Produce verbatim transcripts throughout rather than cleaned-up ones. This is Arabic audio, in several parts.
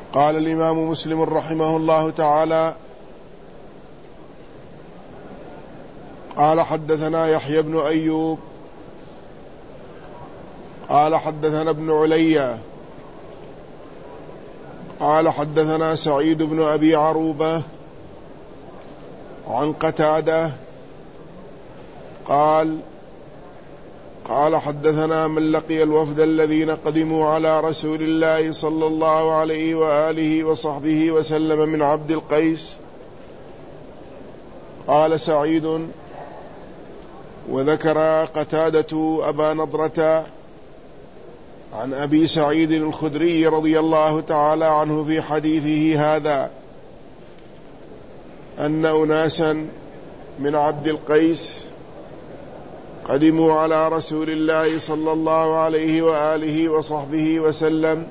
قال الإمام مسلم رحمه الله تعالى: قال حدثنا يحيى بن أيوب قال حدثنا ابن علي قال حدثنا سعيد بن أبي عروبة عن قتادة قال قال حدثنا من لقي الوفد الذين قدموا على رسول الله صلى الله عليه وآله وصحبه وسلم من عبد القيس. قال سعيد: وذكر قتادة أبا نضرة عن أبي سعيد الخدري رضي الله تعالى عنه في حديثه هذا أن أناسا من عبد القيس قدموا على رسول الله صلى الله عليه وآله وصحبه وسلم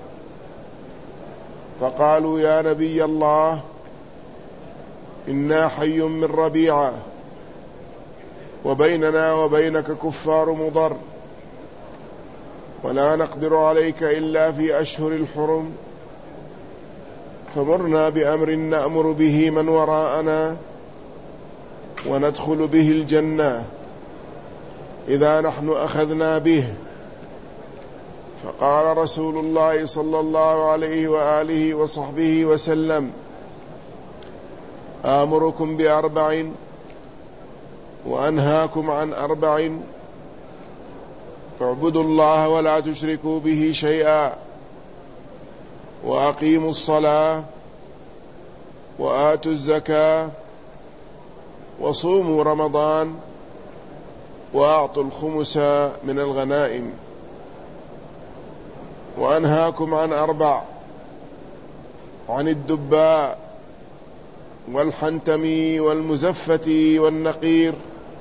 فقالوا: يا نبي الله، إنا حي من ربيعة وبيننا وبينك كفار مضر، ولا نقدر عليك إلا في أشهر الحرم، فمرنا بأمر نأمر به من وراءنا وندخل به الجنة إذا نحن أخذنا به. فقال رسول الله صلى الله عليه وآله وصحبه وسلم: آمركم بأربع وأنهاكم عن أربع، فاعبدوا الله ولا تشركوا به شيئا، وأقيموا الصلاة، وآتوا الزكاة، وصوموا رمضان، وأعطوا الخمس من الغنائم. وأنهاكم عن أربع: عن الدباء والحنتم والمزفة والنقير.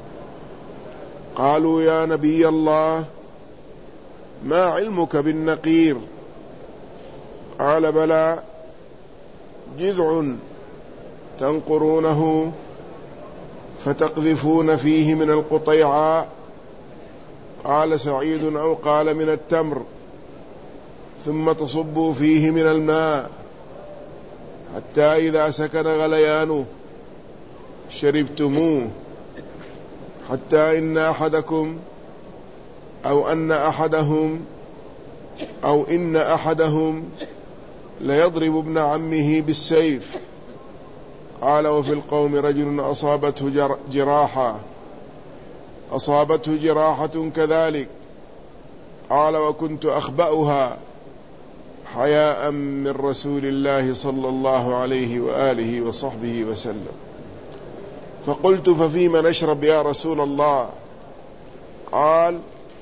قالوا: يا نبي الله، ما علمك بالنقير؟ قال: بلى، جذع تنقرونه فتقذفون فيه من القطيعاء. قال سعيد: أو قال من التمر، ثم تصبوا فيه من الماء حتى إذا سكن غليانه شربتموه، حتى إن أحدكم أو أن أحدهم أو إن أحدهم ليضرب ابن عمه بالسيف. قال: وفي القوم رجل أصابته جراحة أصابته جراحة كذلك. قال: وكنت أخبأها حياء من رسول الله صلى الله عليه وآله وصحبه وسلم. فقلت: ففيما نشرب يا رسول الله؟ قال: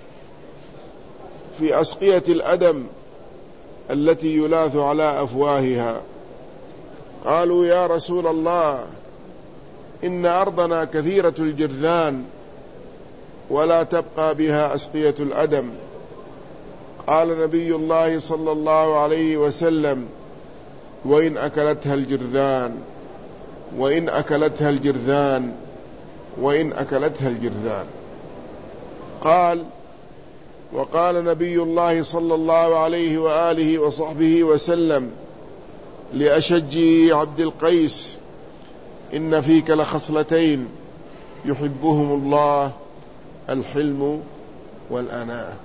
في أسقية الأدم التي يلاث على أفواهها. قالوا: يا رسول الله، إن أرضنا كثيرة الجرذان ولا تبقى بها أسقية الأدم. قال نبي الله صلى الله عليه وسلم: وإن أكلتها الجرذان وإن أكلتها الجرذان وإن أكلتها الجرذان. قال: وقال نبي الله صلى الله عليه وآله وصحبه وسلم لأشج عبد القيس: إن فيك لخصلتين يحبهم الله، الحلم والأناة.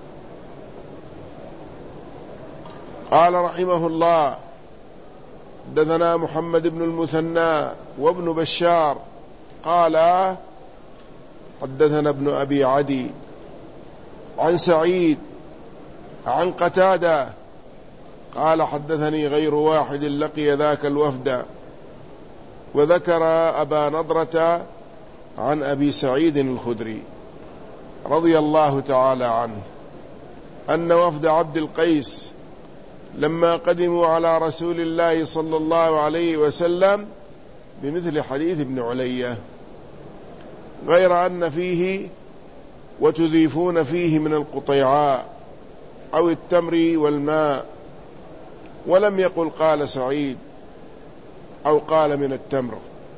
قال رحمه الله: حدثنا محمد بن المثنى وابن بشار قال حدثنا ابن أبي عدي عن سعيد عن قتادة قال: حدثني غير واحد لقي ذاك الوفد. وذكر أبا نضرة عن أبي سعيد الخدري رضي الله تعالى عنه أن وفد عبد القيس لما قدموا على رسول الله صلى الله عليه وسلم بمثل حديث ابن علي، غير أن فيه وتذيفون فيه من القطيعاء أو التمر والماء، ولم يقل قال سعيد أو قال من التمر.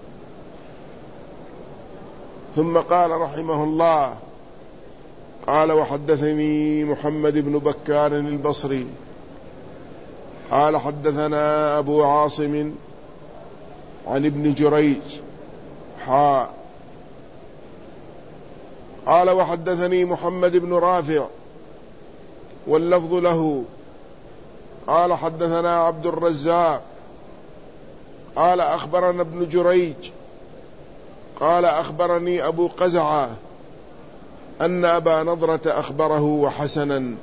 ثم قال رحمه الله: قال: وحدثني محمد بن بكار البصري قال حدثنا أبو عاصم عن ابن جريج حاء قال وحدثني محمد بن رافع واللفظ له قال حدثنا عبد الرزاق قال أخبرنا ابن جريج قال أخبرني أبو قزعة أن أبا نضرة أخبره وحسنا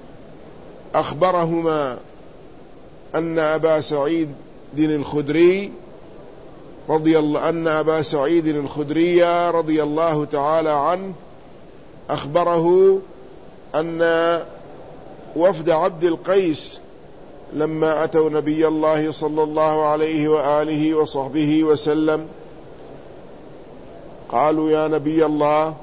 أخبرهما أن أبا سعيد الخدري رضي الله أن أبا سعيد الخدري رضي الله تعالى عنه أخبره أن وفد عبد القيس لما أتوا نبي الله صلى الله عليه وآله وصحبه وسلم قالوا يا نبي الله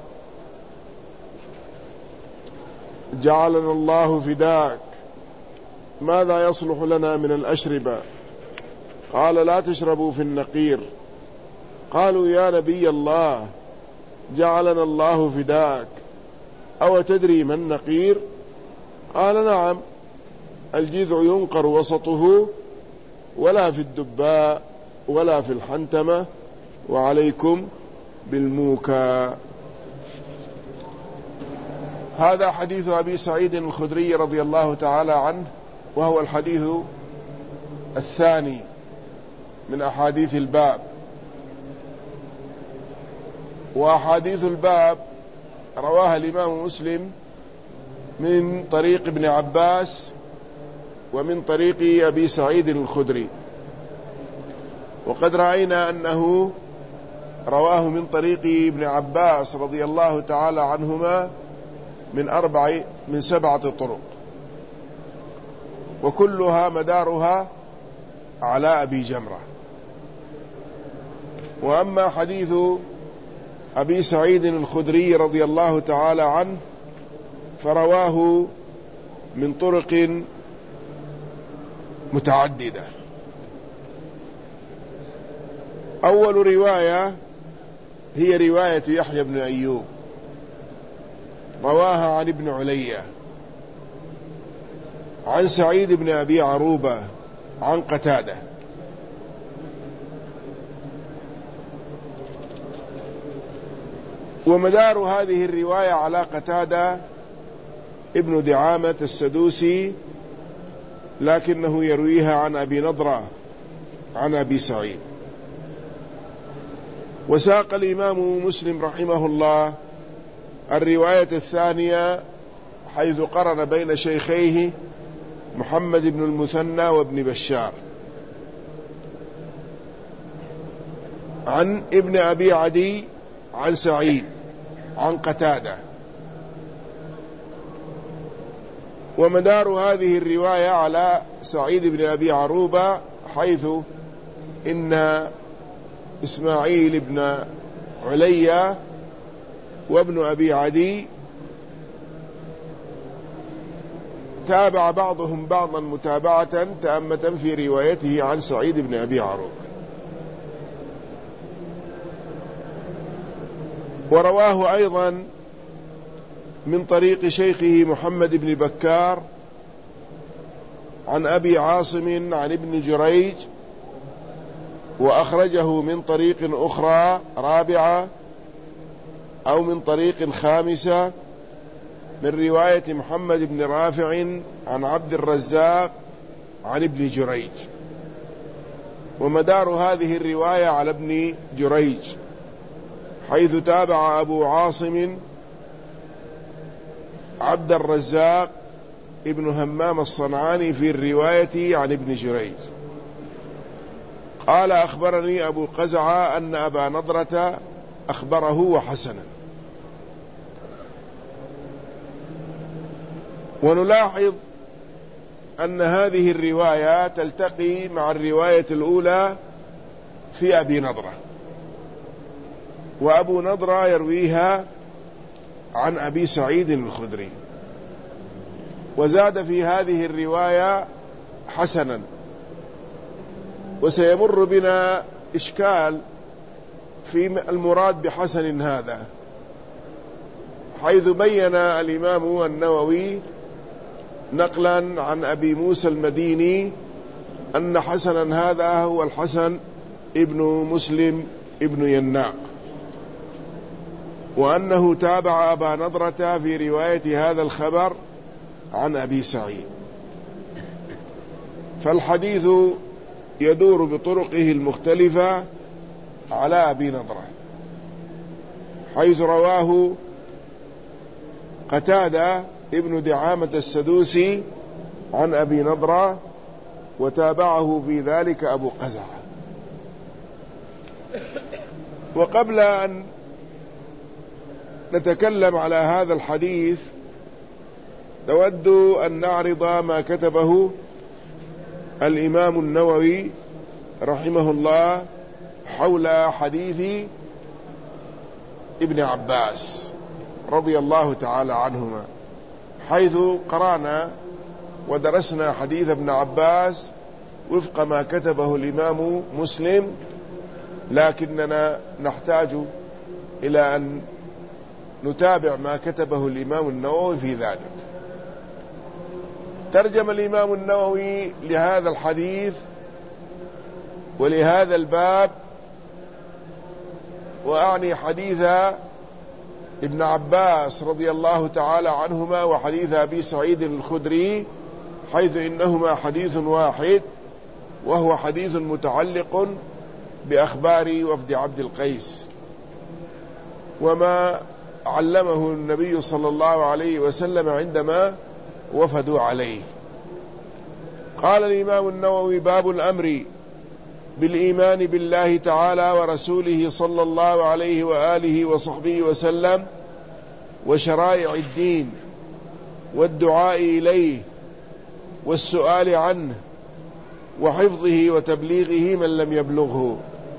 جعلنا الله فداك ماذا يصلح لنا من الأشربة؟ قال لا تشربوا في النقير. قالوا يا نبي الله جعلنا الله فداك أو تدري ما النقير؟ قال نعم الجذع ينقر وسطه ولا في الدباء ولا في الحنتمة وعليكم بالموكى. هذا حديث أبي سعيد الخدري رضي الله تعالى عنه، وهو الحديث الثاني من أحاديث الباب. وأحاديث الباب رواها الإمام مسلم من طريق ابن عباس ومن طريق أبي سعيد الخدري، وقد رأينا أنه رواه من طريق ابن عباس رضي الله تعالى عنهما من أربع من سبعة طرق، وكلها مدارها على أبي جمرة. وأما حديث أبي سعيد الخدري رضي الله تعالى عنه فرواه من طرق متعددة. أول رواية هي رواية يحيى بن أيوب رواها عن ابن علية عن سعيد بن أبي عروبة عن قتادة. ومدار هذه الرواية على قتادة ابن دعامة السدوسي، لكنه يرويها عن أبي نضرة عن أبي سعيد. وساق الإمام مسلم رحمه الله الرواية الثانية حيث قرن بين شيخيه محمد بن المثنى وابن بشار عن ابن أبي عدي عن سعيد عن قتادة. ومدار هذه الرواية على سعيد بن أبي عروبة، حيث إن إسماعيل بن عليا وابن أبي عدي تابع بعضهم بعضا متابعة تامة في روايته عن سعيد بن أبي عروبة. ورواه أيضا من طريق شيخه محمد بن بكار عن أبي عاصم عن ابن جريج، وأخرجه من طريق أخرى رابعة أو من طريق خامسة من رواية محمد بن رافع عن عبد الرزاق عن ابن جريج. ومدار هذه الرواية على ابن جريج، حيث تابع أبو عاصم عبد الرزاق ابن همام الصنعاني في الرواية عن ابن جريج. قال أخبرني أبو قزعة أن أبا نضرة أخبره وحسنا. ونلاحظ أن هذه الرواية تلتقي مع الرواية الأولى في أبي نضرة، وأبو نضرة يرويها عن أبي سعيد الخدري، وزاد في هذه الرواية حسنا. وسيمر بنا إشكال في المراد بحسن هذا، حيث بين الإمام النووي نقلا عن أبي موسى المديني أن حسنا هذا هو الحسن ابن مسلم ابن يناق، وأنه تابع أبا نضرة في رواية هذا الخبر عن أبي سعيد. فالحديث يدور بطرقه المختلفة على أبي نضرة، حيث رواه قتادة ابن دعامة السدوسي عن أبي نضرة، وتابعه في ذلك أبو قزعة. وقبل أن نتكلم على هذا الحديث نود أن نعرض ما كتبه الإمام النووي رحمه الله حول حديث ابن عباس رضي الله تعالى عنهما، حيث قرأنا ودرسنا حديث ابن عباس وفق ما كتبه الإمام مسلم، لكننا نحتاج إلى أن نتابع ما كتبه الإمام النووي في ذلك. ترجم الإمام النووي لهذا الحديث ولهذا الباب، وأعني حديث ابن عباس رضي الله تعالى عنهما وحديث أبي سعيد الخدري، حيث إنهما حديث واحد، وهو حديث متعلق بأخبار وفد عبد القيس وما علمه النبي صلى الله عليه وسلم عندما وفدوا عليه. قال الإمام النووي: باب الأمر بالإيمان بالله تعالى ورسوله صلى الله عليه وآله وصحبه وسلم وشرائع الدين والدعاء إليه والسؤال عنه وحفظه وتبليغه من لم يبلغه.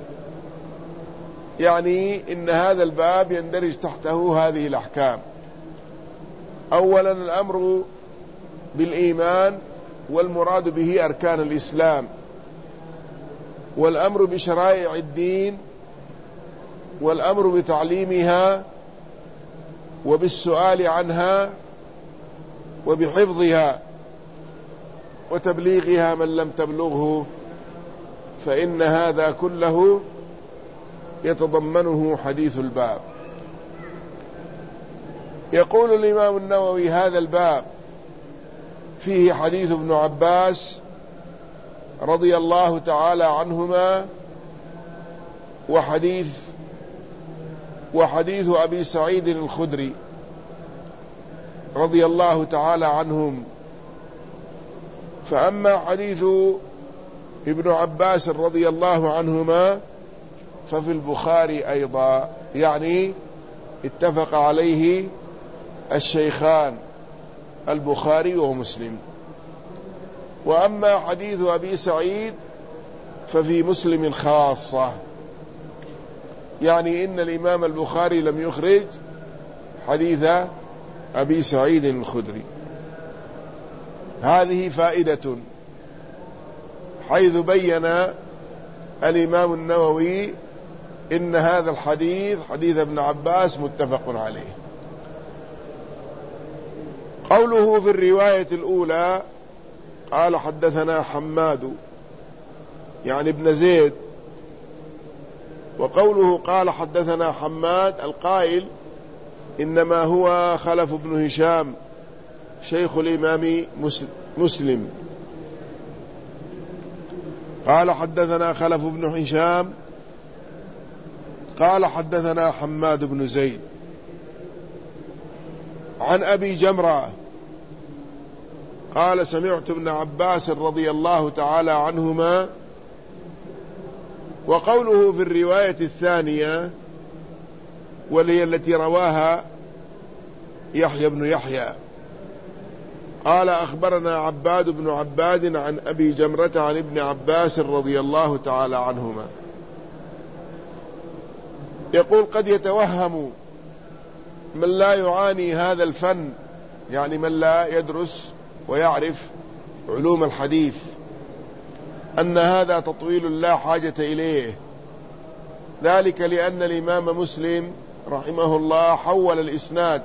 يعني إن هذا الباب يندرج تحته هذه الأحكام. أولا الأمر بالإيمان، والمراد به أركان الإسلام، والأمر بشرائع الدين، والأمر بتعليمها وبالسؤال عنها وبحفظها وتبليغها من لم تبلغه، فإن هذا كله يتضمنه حديث الباب. يقول الإمام النووي: هذا الباب فيه حديث ابن عباس رضي الله تعالى عنهما وحديث وحديث أبي سعيد الخدري رضي الله تعالى عنهم. فأما حديث ابن عباس رضي الله عنهما ففي البخاري أيضا، يعني اتفق عليه الشيخان البخاري ومسلم. وأما حديث أبي سعيد ففي مسلم خاصة، يعني إن الإمام البخاري لم يخرج حديث أبي سعيد الخدري. هذه فائدة، حيث بين الإمام النووي إن هذا الحديث حديث ابن عباس متفق عليه. قوله في الرواية الأولى قال: حدثنا حماد يعني ابن زيد. وقوله قال حدثنا حماد، القائل إنما هو خلف بن هشام شيخ الإمام مسلم. قال حدثنا خلف بن هشام قال حدثنا حماد بن زيد عن أبي جمرة قال: سمعت ابن عباس رضي الله تعالى عنهما. وقوله في الرواية الثانية وهي التي رواها يحيى بن يحيى قال: أخبرنا عباد بن عباد عن أبي جمرة عن ابن عباس رضي الله تعالى عنهما. يقول: قد يتوهم من لا يعاني هذا الفن، يعني من لا يدرس ويعرف علوم الحديث، أن هذا تطويل لا حاجة إليه، ذلك لأن الإمام مسلم رحمه الله حول الإسناد،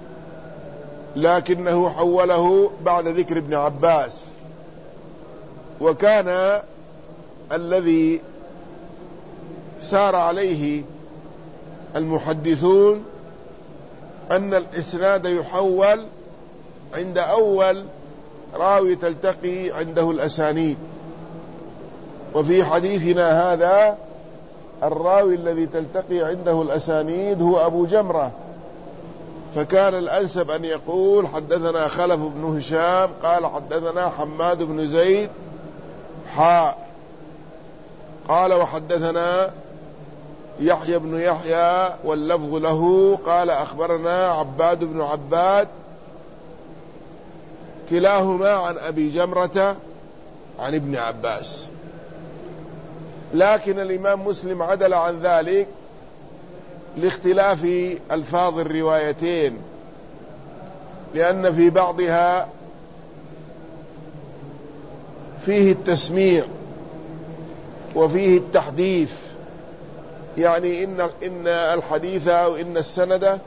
لكنه حوله بعد ذكر ابن عباس، وكان الذي سار عليه المحدثون أن الإسناد يحول عند أول راوي تلتقي عنده الأسانيد، وفي حديثنا هذا الراوي الذي تلتقي عنده الأسانيد هو أبو جمرة، فكان الأنسب أن يقول حدثنا خلف بن هشام قال حدثنا حماد بن زيد حاء قال وحدثنا يحيى بن يحيى واللفظ له قال أخبرنا عباد بن عباد كلاهما عن أبي جمرة عن ابن عباس. لكن الإمام مسلم عدل عن ذلك لاختلاف ألفاظ الروايتين، لأن في بعضها فيه التسميع وفيه التحديث، يعني إن, إن الحديث أو إن السند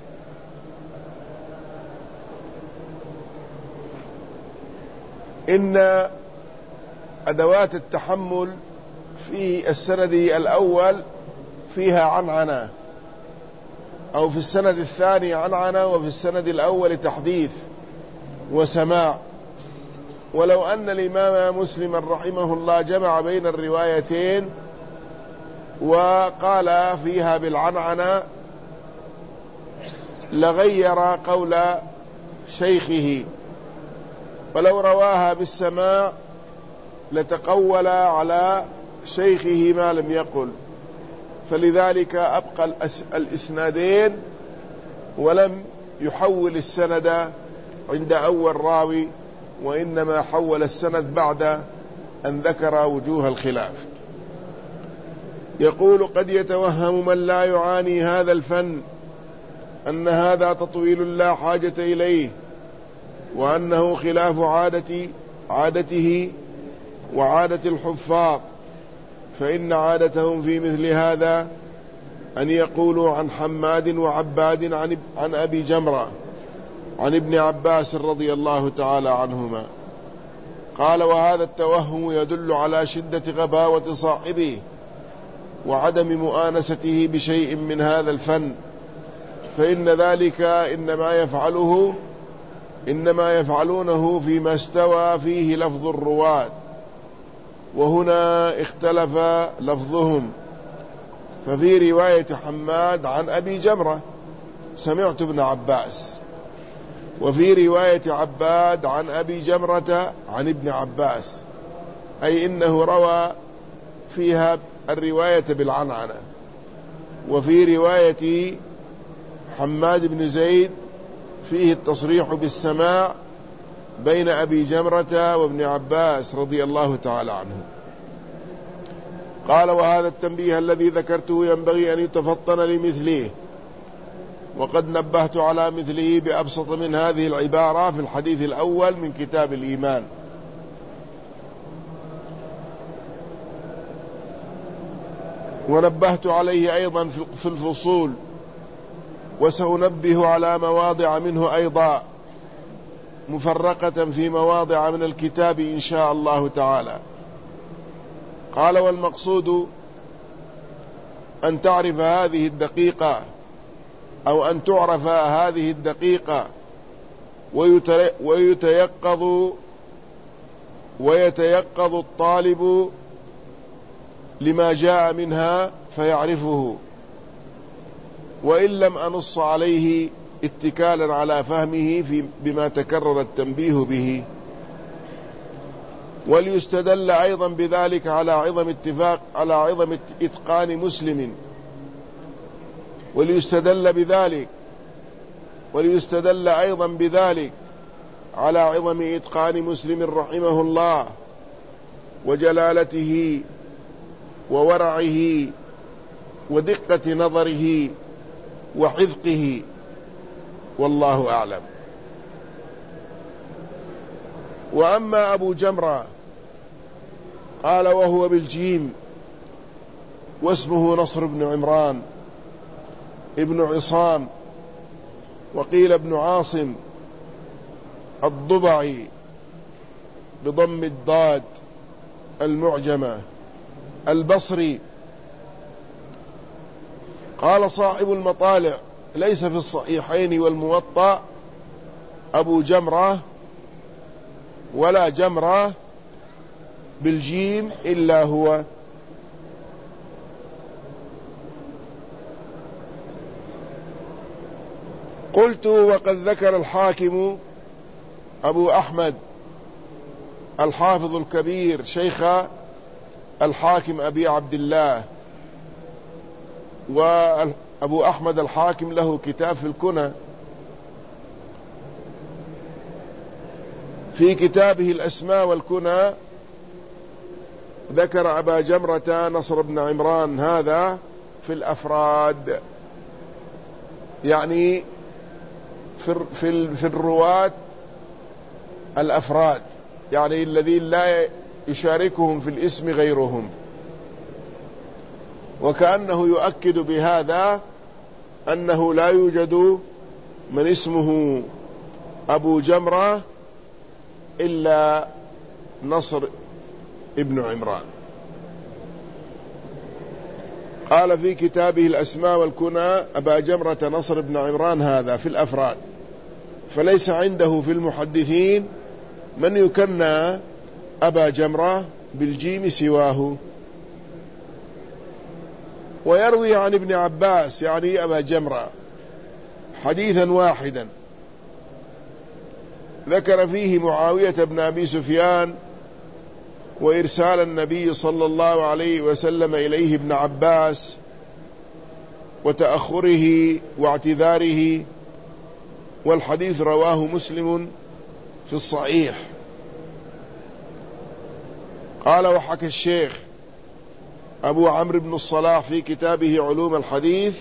إن أدوات التحمل في السند الأول فيها عنعنة، أو في السند الثاني عنعنة، وفي السند الأول تحديث وسماع. ولو أن الإمام مسلم رحمه الله جمع بين الروايتين وقال فيها بالعنعنة لغير قول شيخه، ولو رواها بالسماع لتقول على شيخه ما لم يقل، فلذلك أبقى الإسنادين ولم يحول السند عند أول راوي، وإنما حول السند بعد أن ذكر وجوه الخلاف. يقول قد يتوهم من لا يعاني هذا الفن أن هذا تطويل لا حاجة إليه، وأنه خلاف عادة عادته وعادة الحفاظ، فإن عادتهم في مثل هذا أن يقولوا عن حماد وعباد عن, عن أبي جمرة عن ابن عباس رضي الله تعالى عنهما. قال وهذا التوهم يدل على شدة غباوة صاحبه وعدم مؤانسته بشيء من هذا الفن، فإن ذلك إنما يفعله إنما يفعلونه فيما استوى فيه لفظ الرواة، وهنا اختلف لفظهم، ففي رواية حماد عن أبي جمرة سمعت ابن عباس، وفي رواية عباد عن أبي جمرة عن ابن عباس، أي إنه روى فيها الرواية بالعنعنة. وفي رواية حماد بن زيد فيه التصريح بالسماع بين أبي جمرة وابن عباس رضي الله تعالى عنه. قال وهذا التنبيه الذي ذكرته ينبغي أن يتفطن لمثله، وقد نبهت على مثله بأبسط من هذه العبارة في الحديث الأول من كتاب الإيمان. ونبهت عليه أيضا في الفصول، وسأنبه على مواضع منه أيضا مفرقة في مواضع من الكتاب إن شاء الله تعالى. قال والمقصود أن تعرف هذه الدقيقة أو أن تعرف هذه الدقيقة ويتيقظ ويتيقظ الطالب لما جاء منها فيعرفه، وإن لم أنص عليه اتكالا على فهمه في بما تكرر التنبيه به. وليستدل أيضا بذلك على عظم اتفاق على عظم إتقان مسلم وليستدل بذلك وليستدل أيضا بذلك على عظم إتقان مسلم رحمه الله وجلالته وورعه ودقة نظره وحذقه، والله أعلم. وأما أبو جمرة قال وهو بالجيم واسمه نصر بن عمران ابن عصام، وقيل ابن عاصم الضبعي بضم الضاد المعجمة البصري. قال صاحب المطالع: ليس في الصحيحين والموطأ أبو جمرة ولا جمرة بالجيم إلا هو. قلت: وقد ذكر الحاكم أبو أحمد الحافظ الكبير شيخ الحاكم أبي عبد الله، وأبو أحمد الحاكم له كتاب في الكنى، في كتابه الأسماء والكنى ذكر أبا جمرة نصر بن عمران هذا في الأفراد، يعني في في في الرواة الأفراد، يعني الذين لا يشاركهم في الاسم غيرهم، وكأنه يؤكد بهذا أنه لا يوجد من اسمه أبو جمرة إلا نصر ابن عمران. قال في كتابه الأسماء والكنى: أبا جمرة نصر بن عمران هذا في الأفراد، فليس عنده في المحدثين من يكنى أبا جمرة بالجيم سواه. ويروي عن ابن عباس يعني أبا جمرة حديثا واحدا ذكر فيه معاوية بن أبي سفيان وإرسال النبي صلى الله عليه وسلم إليه ابن عباس وتأخره واعتذاره، والحديث رواه مسلم في الصحيح. قال: وحكى الشيخ أبو عمرو بن الصلاح في كتابه علوم الحديث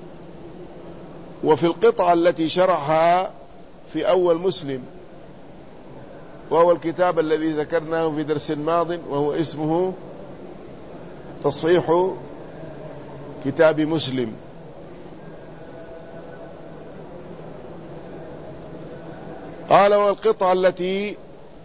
وفي القطعة التي شرحها في أول مسلم، وهو الكتاب الذي ذكرناه في درس ماض، وهو اسمه تصحيح كتاب مسلم. قال: والقطعة التي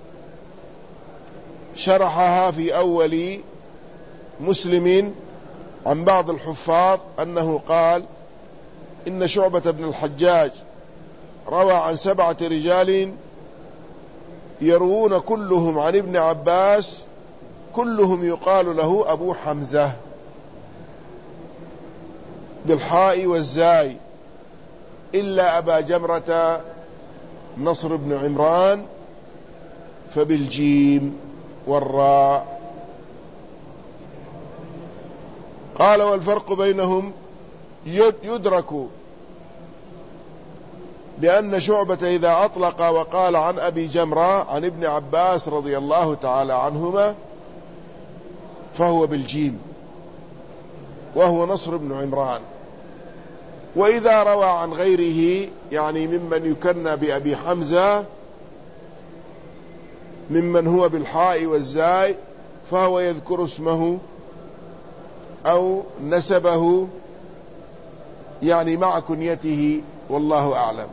شرحها في أول مسلم عن بعض الحفاظ أنه قال: إن شعبة بن الحجاج روى عن سبعة رجال يروون كلهم عن ابن عباس، كلهم يقال له أبو حمزة بالحاء والزاي، إلا أبا جمرة نصر بن عمران فبالجيم والراء. قال: والفرق بينهم يدرك بأن شعبة إذا أطلق وقال عن أبي جمرة عن ابن عباس رضي الله تعالى عنهما فهو بالجيم وهو نصر بن عمران، وإذا روى عن غيره يعني ممن يكنى بأبي حمزة ممن هو بالحاء والزاي فهو يذكر اسمه أو نسبه يعني مع كنيته، والله أعلم.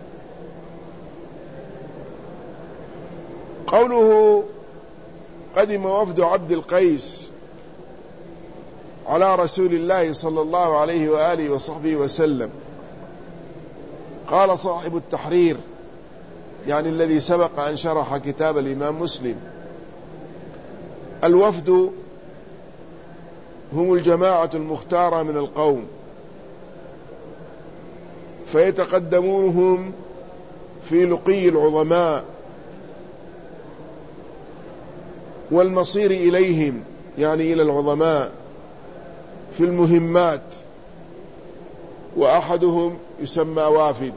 قوله: قدم وفد عبد القيس على رسول الله صلى الله عليه وآله وصحبه وسلم. قال صاحب التحرير يعني الذي سبق أن شرح كتاب الإمام مسلم: الوفد هم الجماعة المختارة من القوم، فيتقدمونهم في لقي العظماء والمصير إليهم يعني إلى العظماء في المهمات، وأحدهم يسمى وافد.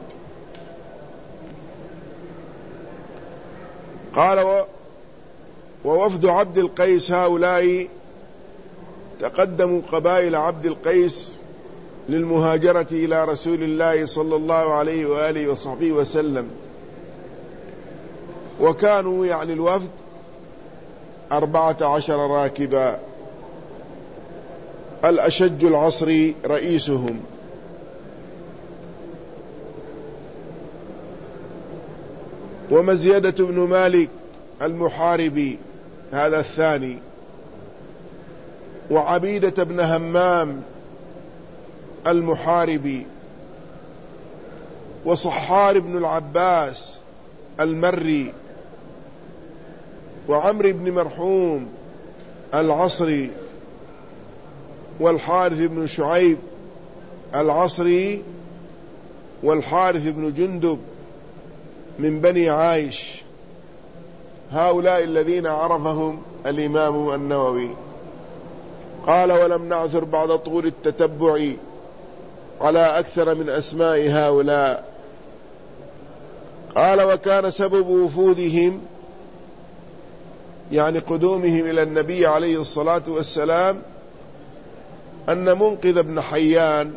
قال: ووفد عبد القيس هؤلاء تقدموا قبائل عبد القيس للمهاجرة إلى رسول الله صلى الله عليه وآله وصحبه وسلم، وكانوا يعني الوفد أربعة عشر راكبا، الأشج العصري رئيسهم. ومزيدة بن مالك المحاربي هذا الثاني، وعبيدة بن همام المحاربي، وصحار بن العباس المري، وعمر بن مرحوم العصري، والحارث بن شعيب العصري، والحارث بن جندب من بني عايش. هؤلاء الذين عرفهم الإمام النووي. قال: ولم نعثر بعد طول التتبع على أكثر من أسماء هؤلاء. قال: وكان سبب وفودهم، يعني قدومهم إلى النبي عليه الصلاة والسلام، أن منقذ بن حيان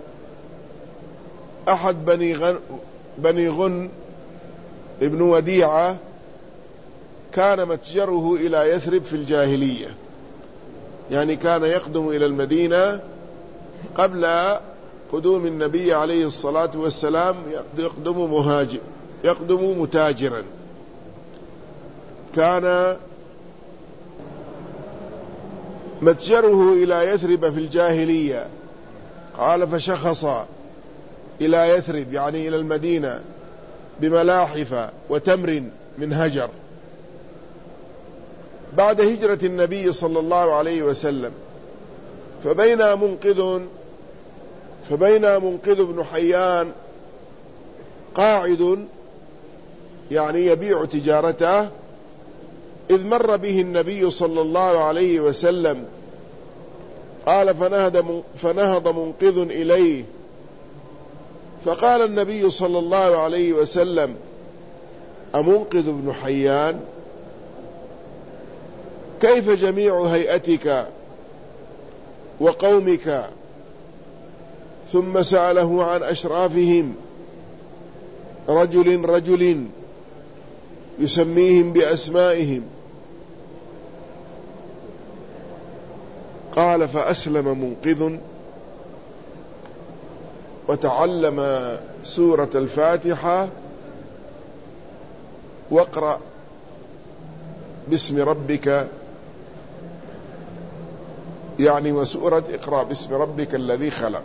أحد بني غن, بني غن ابن وديعة كان متجره إلى يثرب في الجاهلية، يعني كان يقدم إلى المدينة قبل قدوم النبي عليه الصلاة والسلام، يقدم مهاجر يقدم متاجرا. كان متجره إلى يثرب في الجاهلية. قال: فشخص إلى يثرب، يعني إلى المدينة، بملاحف وتمر من هجر بعد هجرة النبي صلى الله عليه وسلم. فبين منقذ فبين منقذ بن حيان قاعد، يعني يبيع تجارته، إذ مر به النبي صلى الله عليه وسلم. قال: فنهض فنهض منقذ إليه، فقال النبي صلى الله عليه وسلم: أمنقذ بن حيان؟ كيف جميع هيئتك وقومك؟ ثم سأله عن أشرافهم، رجل رجل يسميهم بأسمائهم. قال: فأسلم منقذ وتعلم سورة الفاتحة واقرأ باسم ربك، يعني وسورة اقرأ باسم ربك الذي خلق.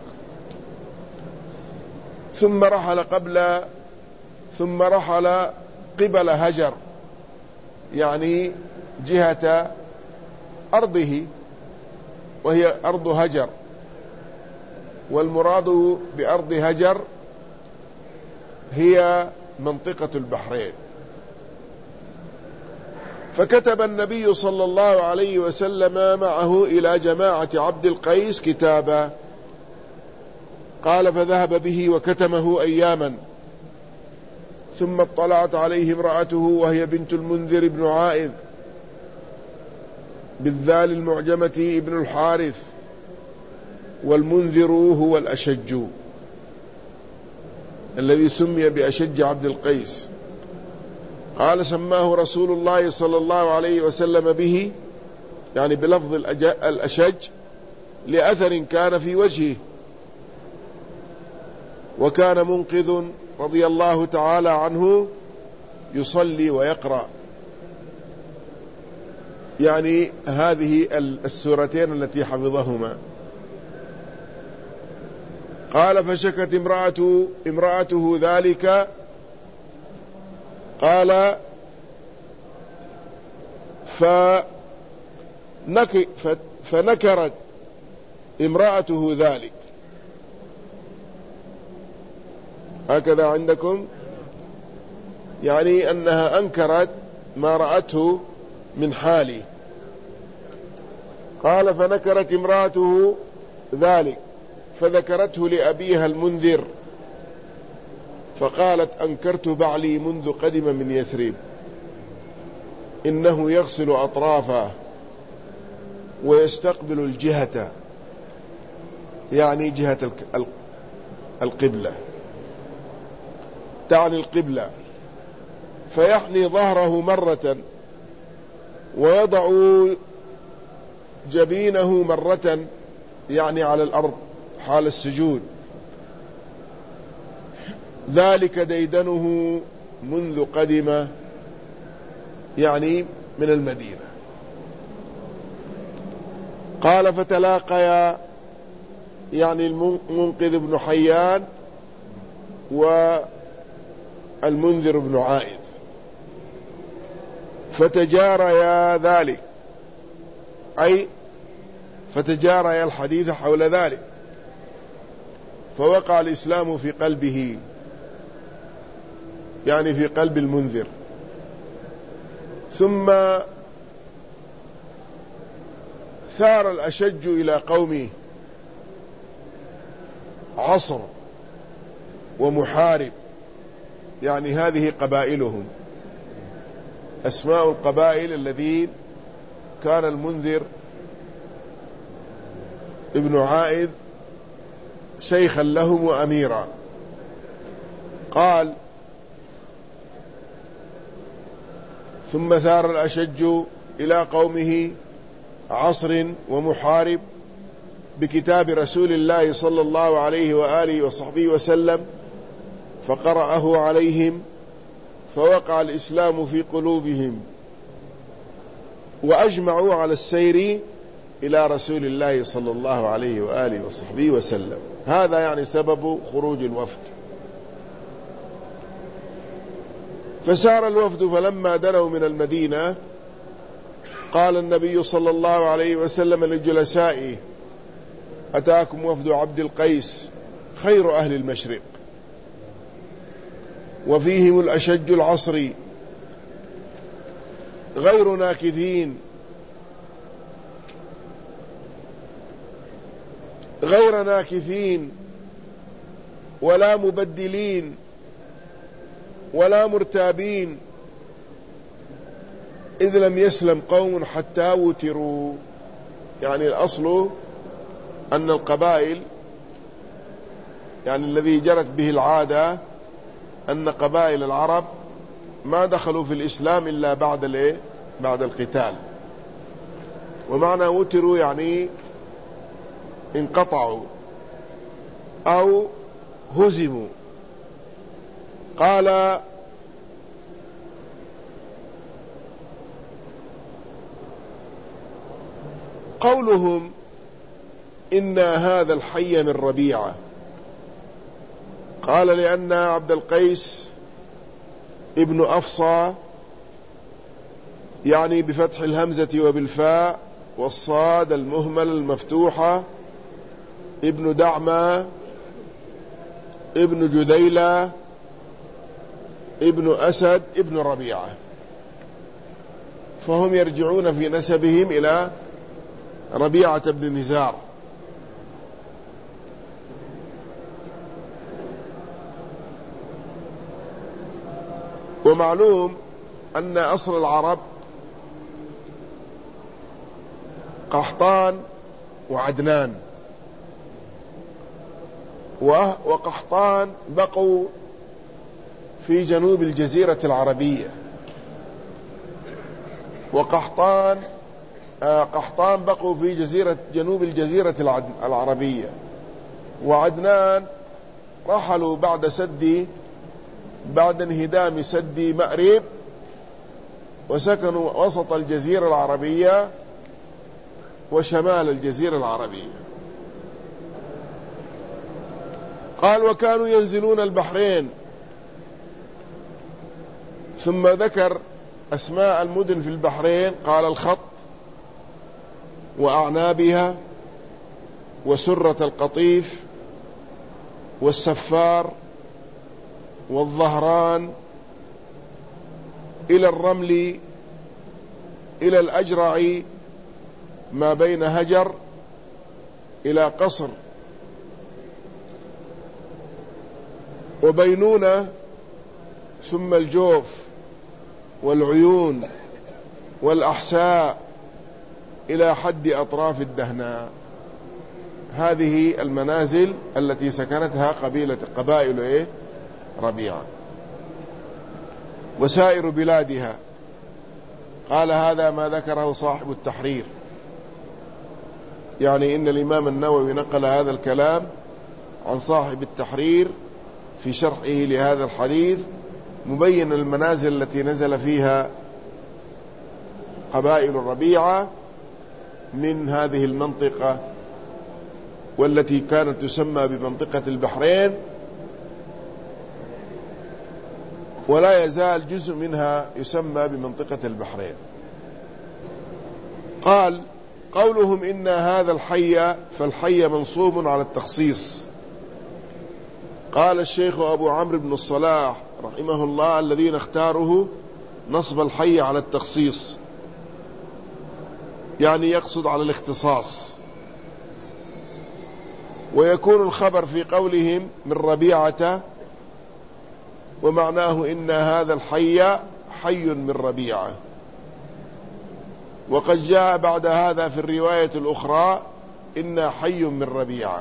ثم رحل قبل ثم رحل قبل هجر، يعني جهة أرضه، وهي أرض هجر، والمراد بأرض هجر هي منطقة البحرين. فكتب النبي صلى الله عليه وسلم معه إلى جماعة عبد القيس كتابا. قال: فذهب به وكتمه أياما، ثم اطلعت عليه امرأته، وهي بنت المنذر بن عائذ بالذال المعجمة ابن الحارث، والمنذر هو الأشج الذي سمي بأشج عبد القيس. قال: سماه رسول الله صلى الله عليه وسلم به، يعني بلفظ الأشج، لأثر كان في وجهه. وكان منقذ رضي الله تعالى عنه يصلي ويقرأ، يعني هذه السورتين التي حفظهما. قال: فشكت امرأته, امرأته ذلك. قال: فنك فنكرت امرأته ذلك. هكذا عندكم، يعني أنها أنكرت ما رأته من حالي. قال: فنكرت امرأته ذلك، فذكرته لأبيها المنذر، فقالت: أنكرت بعلي منذ قدم من يثرب، إنه يغسل أطرافه ويستقبل الجهة، يعني جهة القبلة، تعني القبلة، فيحني ظهره مرة ويضع جبينه مرة، يعني على الأرض حال السجود. ذلك ديدنه منذ قدم، يعني من المدينة. قال فتلاقيا يعني المنقذ بن حيان والمنذر بن عائذ فتجاريا ذلك، أي فتجاريا الحديث حول ذلك، فوقع الإسلام في قلبه، يعني في قلب المنذر. ثم ثار الأشج إلى قومه، عصر ومحارب، يعني هذه قبائلهم، أسماء القبائل الذين كان المنذر ابن عائذ شيخا لهم وأميرا. قال ثم ثار الأشج إلى قومه، عصر ومحارب، بكتاب رسول الله صلى الله عليه وآله وصحبه وسلم، فقرأه عليهم، فوقع الإسلام في قلوبهم، وأجمعوا على السير إلى رسول الله صلى الله عليه وآله وصحبه وسلم. هذا يعني سبب خروج الوفد. فسار الوفد، فلما دنوا من المدينة قال النبي صلى الله عليه وسلم لجلسائه: أتاكم وفد عبد القيس خير أهل المشرق، وفيهم الأشج العصري، غير ناكثين غير ناكثين ولا مبدلين ولا مرتابين، إذ لم يسلم قوم حتى وتروا. يعني الأصل أن القبائل، يعني الذي جرت به العادة، أن قبائل العرب ما دخلوا في الإسلام إلا بعد الايه بعد القتال. ومعنى وتروا يعني انقطعوا أو هزموا. قال قولهم إن هذا الحي من ربيعة، قال لأن عبد القيس ابن أفصى، يعني بفتح الهمزة وبالفاء والصاد المهمل المفتوحة، ابن دعمة ابن جذيلة ابن أسد ابن ربيعة، فهم يرجعون في نسبهم إلى ربيعة بن نزار. ومعلوم أن أصل العرب قحطان وعدنان، وقحطان بقوا في جنوب الجزيرة العربية، وقحطان آه قحطان بقوا في جزيرة جنوب الجزيرة العربية، وعدنان رحلوا بعد سد بعد انهدام سد مأرب، وسكنوا وسط الجزيرة العربية وشمال الجزيرة العربية. قال وكانوا ينزلون البحرين. ثم ذكر أسماء المدن في البحرين، قال الخط وأعنابها وسرة القطيف والسفار والظهران، إلى الرمل، إلى الأجرع ما بين هجر إلى قصر، وبينونة، ثم الجوف والعيون والأحساء إلى حد أطراف الدهناء. هذه المنازل التي سكنتها قبيلة قبائل إيه؟ ربيعة. وسائر بلادها. قال هذا ما ذكره صاحب التحرير، يعني إن الإمام النووي نقل هذا الكلام عن صاحب التحرير في شرحه لهذا الحديث، مبين المنازل التي نزل فيها قبائل الربيعة من هذه المنطقة والتي كانت تسمى بمنطقة البحرين، ولا يزال جزء منها يسمى بمنطقة البحرين. قال: قولهم إن هذا الحي، فالحي منصوب على التخصيص. قال الشيخ أبو عمرو بن الصلاح رحمه الله: الذين اختاروا نصب الحي على التخصيص، يعني يقصد على الاختصاص. ويكون الخبر في قولهم من ربيعة، ومعناه إن هذا الحي حي من ربيعة. وقد جاء بعد هذا في الرواية الأخرى إن حي من ربيعة.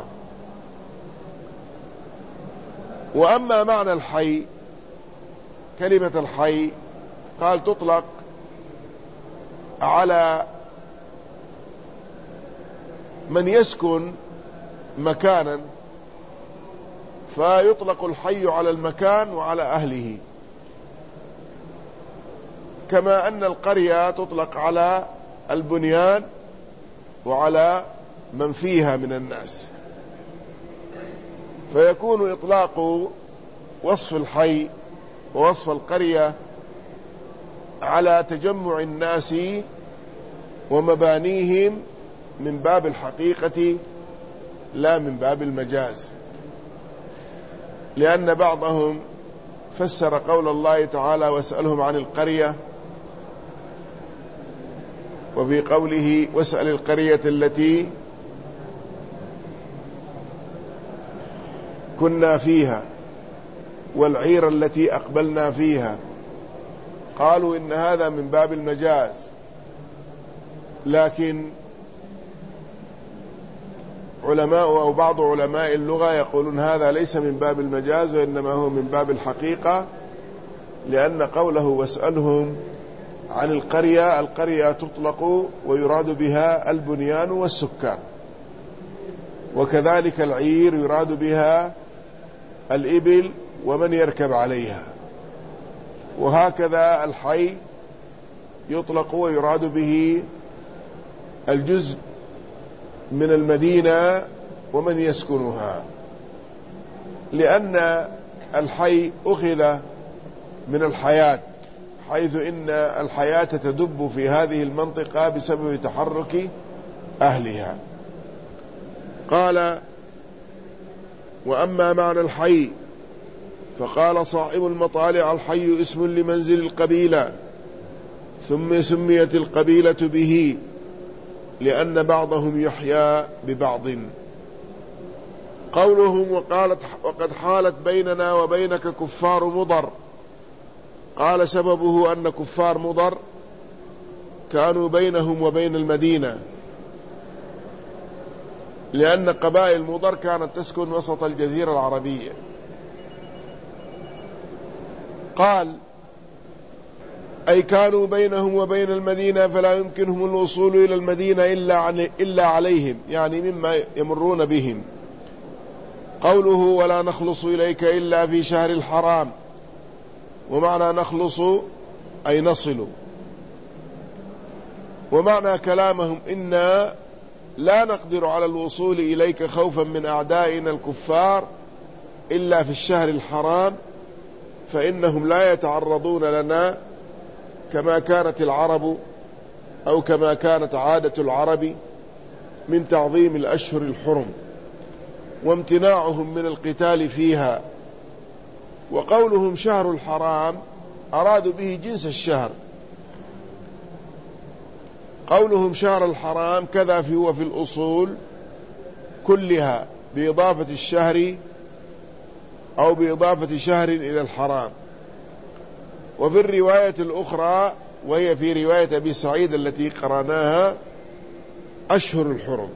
وأما معنى الحي، كلمة الحي قال تطلق على من يسكن مكانا، فيطلق الحي على المكان وعلى أهله، كما أن القرية تطلق على البنيان وعلى من فيها من الناس. فيكون إطلاق وصف الحي ووصف القرية على تجمع الناس ومبانيهم من باب الحقيقة لا من باب المجاز، لأن بعضهم فسر قول الله تعالى: واسألهم عن القرية، وفي قوله: واسأل القرية التي كنا فيها والعير التي أقبلنا فيها، قالوا إن هذا من باب المجاز. لكن علماء أو بعض علماء اللغة يقولون هذا ليس من باب المجاز، وإنما هو من باب الحقيقة، لأن قوله واسألهم عن القرية، القرية تطلق ويراد بها البنيان والسكان، وكذلك العير يراد بها الإبل ومن يركب عليها، وهكذا الحي يطلق ويراد به الجزء من المدينة ومن يسكنها، لأن الحي أخذ من الحياة، حيث إن الحياة تدب في هذه المنطقة بسبب تحرك أهلها. قال: وأما معنى الحي فقال صاحب المطالع: الحي اسم لمنزل القبيلة، ثم سميت القبيلة به لأن بعضهم يحيى ببعض. قولهم وقالت وقد حالت بيننا وبينك كفار مضر، قال سببه أن كفار مضر كانوا بينهم وبين المدينة، لأن قبائل مضر كانت تسكن وسط الجزيرة العربية. قال: أي كانوا بينهم وبين المدينة فلا يمكنهم الوصول إلى المدينة إلا عليهم، يعني مما يمرون بهم. قوله ولا نخلص إليك إلا في شهر الحرام، ومعنى نخلص أي نصل. ومعنى كلامهم إنا لا نقدر على الوصول إليك خوفا من أعدائنا الكفار إلا في الشهر الحرام، فإنهم لا يتعرضون لنا كما كانت العرب أو كما كانت عادة العرب من تعظيم الأشهر الحرم وامتناعهم من القتال فيها. وقولهم شهر الحرام أرادوا به جنس الشهر. قولهم شهر الحرام كذا في هو في الأصول كلها بإضافة الشهر أو بإضافة شهر إلى الحرام. وفي الرواية الأخرى وهي في رواية أبي سعيد التي قرأناها أشهر الحرم.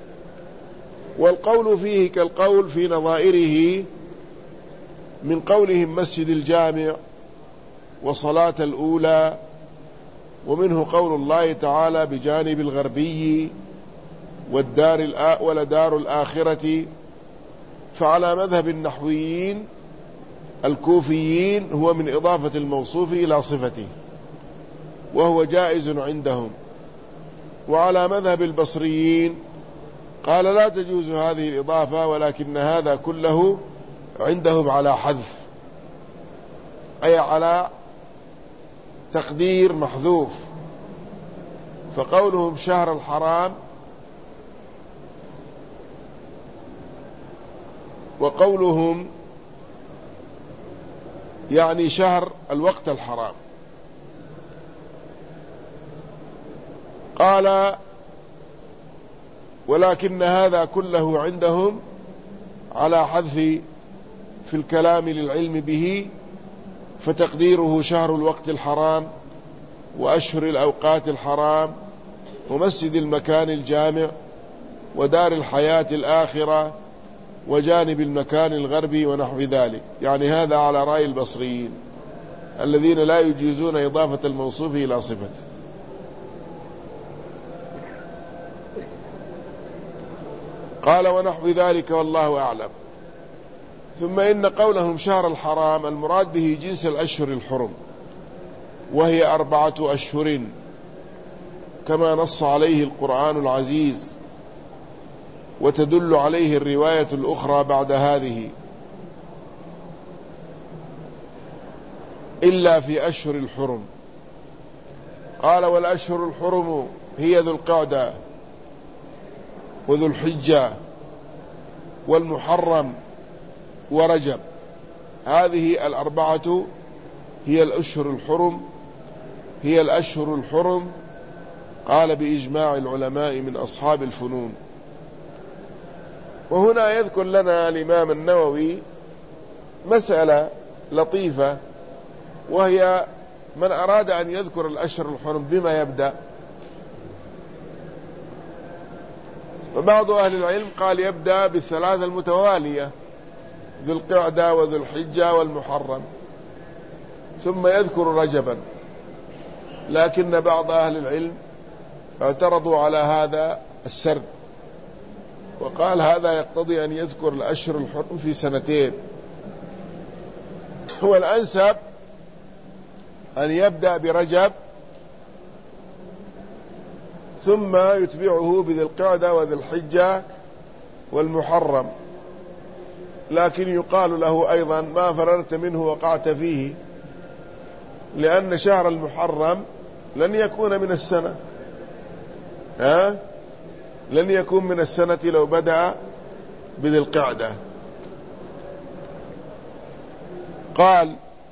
والقول فيه كالقول في نظائره من قولهم مسجد الجامع وصلاة الأولى، ومنه قول الله تعالى بجانب الغربي والدار ولدار الآخرة. فعلى مذهب النحويين الكوفيين هو من إضافة الموصوف إلى صفته، وهو جائز عندهم، وعلى مذهب البصريين قال لا تجوز هذه الإضافة، ولكن هذا كله عندهم على حذف، أي على تقدير محذوف. فقولهم شهر الحرام وقولهم يعني شهر الوقت الحرام. قال ولكن هذا كله عندهم على حذف في الكلام للعلم به، فتقديره شهر الوقت الحرام وأشهر الأوقات الحرام ومسجد المكان الجامع ودار الحياة الآخرة وجانب المكان الغربي ونحو ذلك. يعني هذا على رأي البصريين الذين لا يجيزون إضافة الموصوف إلى صفته. قال ونحو ذلك والله أعلم. ثم إن قولهم شهر الحرام المراد به جنس الأشهر الحرم، وهي أربعة أشهر كما نص عليه القرآن العزيز، وتدل عليه الرواية الأخرى بعد هذه، إلا في أشهر الحرم. قال والأشهر الحرم هي ذو القعدة وذو الحجة والمحرم ورجب، هذه الأربعة هي الأشهر الحرم هي الأشهر الحرم قال بإجماع العلماء من أصحاب الفنون. وهنا يذكر لنا الإمام النووي مسألة لطيفة، وهي من أراد أن يذكر الأشهر الحرم بما يبدأ. فبعض أهل العلم قال يبدأ بالثلاثة المتوالية ذو القعدة وذو الحجة والمحرم، ثم يذكر رجبا. لكن بعض أهل العلم اعترضوا على هذا السرد، وقال هذا يقتضي أن يذكر الأشهر الحرم في سنتين، والأنسب أن يبدأ برجب ثم يتبعه بذي القعدة وذي الحجة والمحرم. لكن يقال له أيضا ما فررت منه وقعت فيه، لأن شهر المحرم لن يكون من السنة، ها؟ لن يكون من السنة لو بدأ بذي القعدة. قال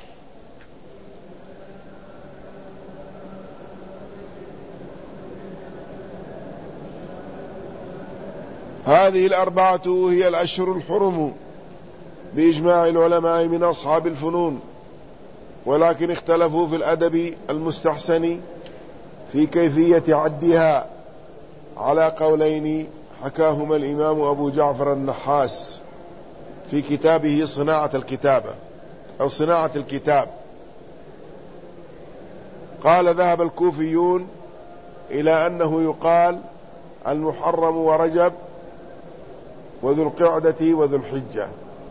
هذه الأربعة هي الأشهر الحرم بإجماع العلماء من أصحاب الفنون، ولكن اختلفوا في الأدب المستحسن في كيفية عدها على قولين حكاهما الإمام أبو جعفر النحاس في كتابه صناعة الكتابة أو صناعة الكتاب. قال ذهب الكوفيون إلى أنه يقال المحرم ورجب وذو القعدة وذو الحجة.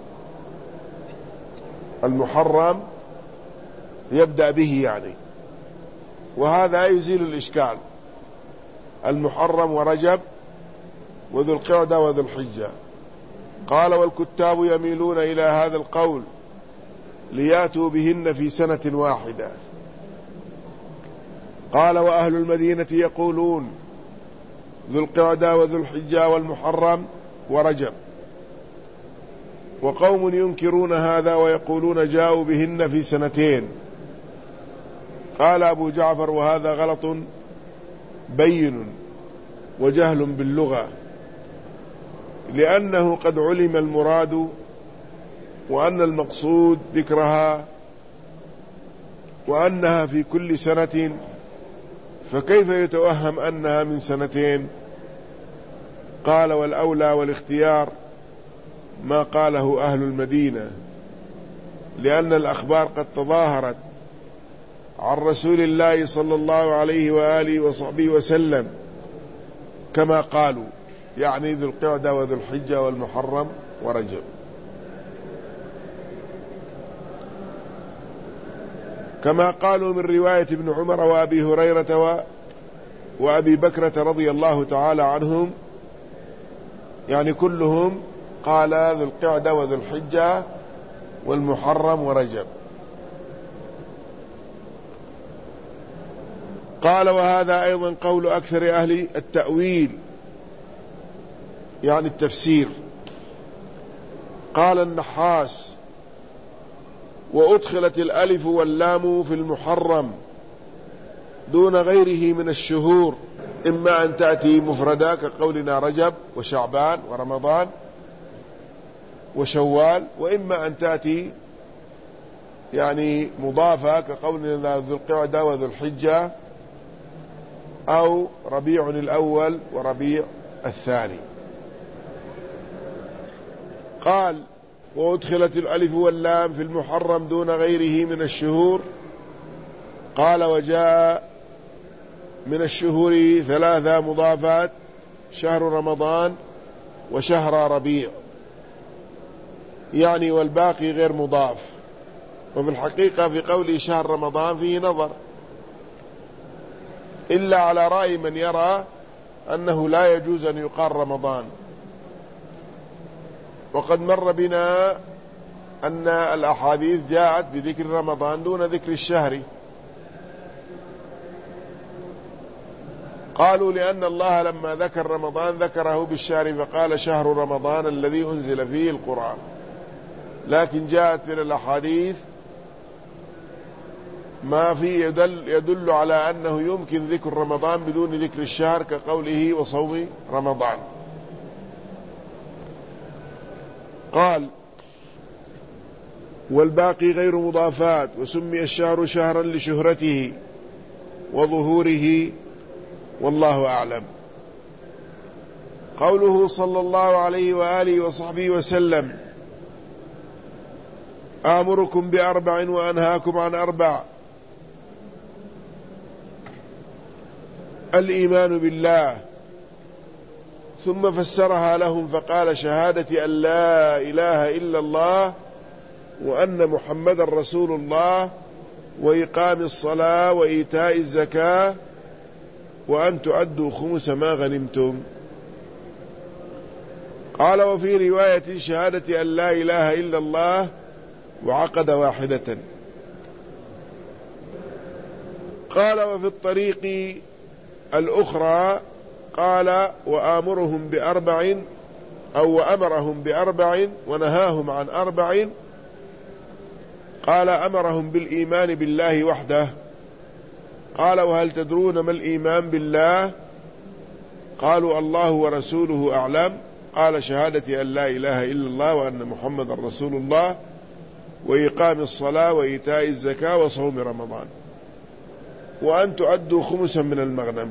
المحرم يبدأ به يعني، وهذا يزيل الإشكال، المحرم ورجب وذو القعدة وذو الحجة. قال والكتاب يميلون إلى هذا القول لياتوا بهن في سنة واحدة. قال وأهل المدينة يقولون ذو القعدة وذو الحجة والمحرم ورجب، وقوم ينكرون هذا ويقولون جاءوا بهن في سنتين. قال أبو جعفر وهذا غلط بين وجهل باللغة، لأنه قد علم المراد وأن المقصود ذكرها وأنها في كل سنة، فكيف يتوهم أنها من سنتين؟ قال والأولى والاختيار ما قاله أهل المدينة، لأن الأخبار قد تظاهرت عن رسول الله صلى الله عليه وآله وصحبه وسلم كما قالوا، يعني ذو القعدة وذو الحجة والمحرم ورجب. كما قالوا من رواية ابن عمر وأبي هريرة وأبي بكرة رضي الله تعالى عنهم، يعني كلهم قال ذو القعدة وذو الحجة والمحرم ورجب. قال وهذا أيضا قول أكثر أهل التأويل يعني التفسير. قال النحاس وأدخلت الألف واللام في المحرم دون غيره من الشهور، إما أن تأتي مفردا كقولنا رجب وشعبان ورمضان وشوال، وإما أن تأتي يعني مضافة كقولنا ذو القعدة وذو الحجة أو ربيع الأول وربيع الثاني. قال وأدخلت الألف واللام في المحرم دون غيره من الشهور. قال وجاء من الشهور ثلاثة مضافات، شهر رمضان وشهر ربيع، يعني والباقي غير مضاف. وفي الحقيقة في قول شهر رمضان فيه نظر، إلا على رأي من يرى أنه لا يجوز أن يقال رمضان. وقد مر بنا أن الأحاديث جاءت بذكر رمضان دون ذكر الشهر. قالوا لأن الله لما ذكر رمضان ذكره بالشهر فقال شهر رمضان الذي أنزل فيه القرآن، لكن جاءت من الأحاديث ما في يدل, يدل على أنه يمكن ذكر رمضان بدون ذكر الشهر كقوله وصوم رمضان. قال والباقي غير مضافات، وسمي الشهر شهرا لشهرته وظهوره والله أعلم. قوله صلى الله عليه وآله وصحبه وسلم آمركم بأربع وأنهاكم عن أربع: الإيمان بالله، ثم فسرها لهم فقال شهادة أن لا إله إلا الله وأن محمد رسول الله، وإقام الصلاة وإيتاء الزكاة، وأن تؤدوا خمس ما غنمتم. قال وفي رواية شهادة أن لا إله إلا الله وعقد واحدة. قال وفي الطريق الأخرى قال وآمرهم بأربع أو وأمرهم بأربع ونهاهم عن أربع. قال أمرهم بالإيمان بالله وحده. قال وهل تدرون ما الإيمان بالله؟ قالوا الله ورسوله أعلم. قال شهادة أن لا إله إلا الله وأن محمد رسول الله، وإقام الصلاة وإيتاء الزكاة وصوم رمضان، وأن تؤدوا خمسا من المغنم.